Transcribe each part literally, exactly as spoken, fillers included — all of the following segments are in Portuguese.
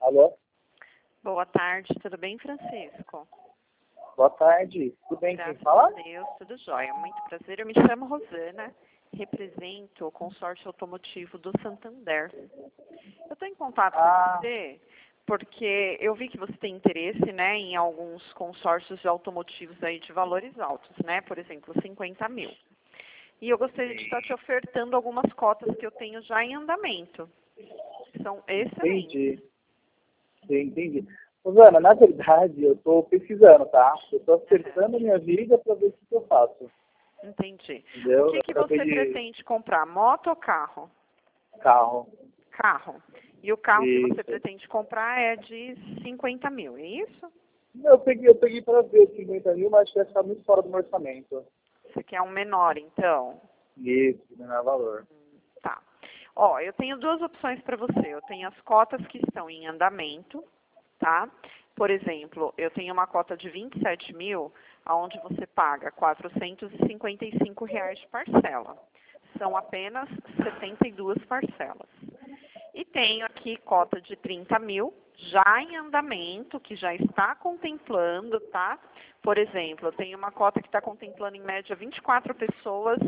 Alô? Boa tarde, tudo bem, Francisco? Boa tarde, tudo bem? Quem Graças fala? a Deus, tudo jóia. Muito prazer, eu me chamo Rosana, represento o consórcio automotivo do Santander. Eu estou em contato Ah. com você porque eu vi que você tem interesse, né, em alguns consórcios automotivos aí de valores altos, né, por exemplo, cinquenta mil. E eu gostaria de estar te ofertando algumas cotas que eu tenho já em andamento. São excelentes. Entendi. Sim, entendi. Rosana, na verdade, eu estou pesquisando, tá? Eu estou acertando a minha vida para ver o que eu faço. Entendi. Entendeu? O que, que Eu você acabei de pretende comprar, moto ou carro? carro. Carro. E o carro que você Isso. pretende comprar é de cinquenta mil, é isso? Eu peguei, eu peguei para ver cinquenta mil, mas acho que vai ficar muito fora do meu orçamento. Você quer um menor, então? Isso, menor valor. Tá. Ó, eu tenho duas opções para você. Eu tenho as cotas que estão em andamento, tá? Por exemplo, eu tenho uma cota de vinte e sete mil, onde você paga quatrocentos e cinquenta e cinco reais de parcela. São apenas setenta e duas parcelas. E tenho aqui cota de trinta mil, já em andamento, que já está contemplando, tá? Por exemplo, eu tenho uma cota que está contemplando em média vinte e quatro pessoas,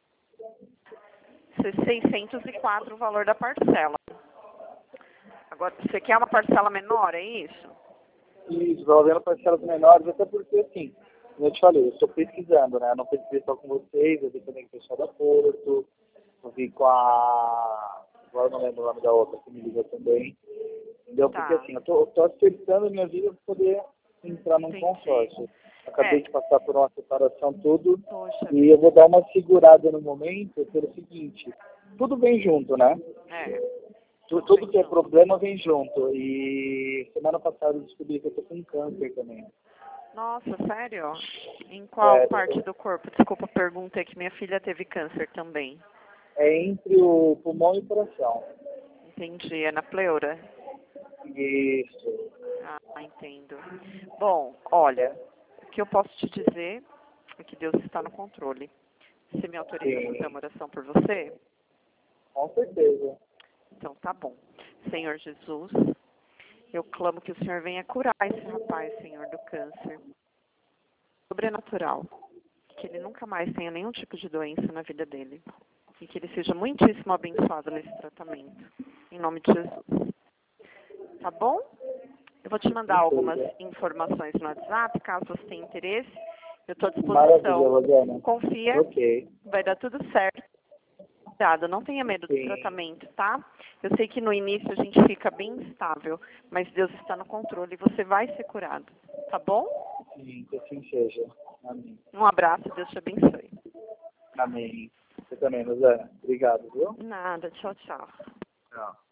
seiscentos e quatro o valor da parcela. Agora, você quer uma parcela menor, é isso? Isso, estou vendo parcelas menores, até porque, assim, como eu te falei, eu estou pesquisando, né? Eu não pesquisei só com vocês, eu vi também com o pessoal da Porto, eu vi com a... Agora eu não lembro o nome da outra que me ligou também. Entendeu? Tá. Porque, assim, eu tô, eu tô acertando a minha vida para poder entrar num Entendi. consórcio. Acabei É. de passar por uma separação, tudo, Poxa e eu vou dar uma segurada no momento pelo seguinte, tudo vem junto, né? É. Tu- Tudo Tudo bem que é junto. problema vem junto. E semana passada eu descobri que eu tô com câncer também. Nossa, sério? Em qual É, parte do corpo? Desculpa a pergunta, é que minha filha teve câncer também. é entre o pulmão e o coração. Entendi, é na pleura? Isso. Ah, entendo. Bom, olha, o que eu posso te dizer é que Deus está no controle. Você me autoriza a fazer Sim, uma oração por você? com certeza. Então tá bom. Senhor Jesus, eu clamo que o Senhor venha curar esse rapaz, Senhor, do câncer sobrenatural. Que ele nunca mais tenha nenhum tipo de doença na vida dele. E que ele seja muitíssimo abençoado nesse tratamento. Em nome de Jesus. Tá bom? Eu vou te mandar algumas informações no WhatsApp, caso você tenha interesse. Eu estou à Maravilha, disposição. Rosana. Confia, Ok. vai dar tudo certo. Cuidado, não tenha medo do Sim, tratamento, tá? Eu sei que no início a gente fica bem instável, mas Deus está no controle e você vai ser curado. Tá bom? sim, que assim seja. Amém. Um abraço, Deus te abençoe. Amém. Você também, Rosana. Obrigado, viu? Nada, tchau, tchau. Tchau.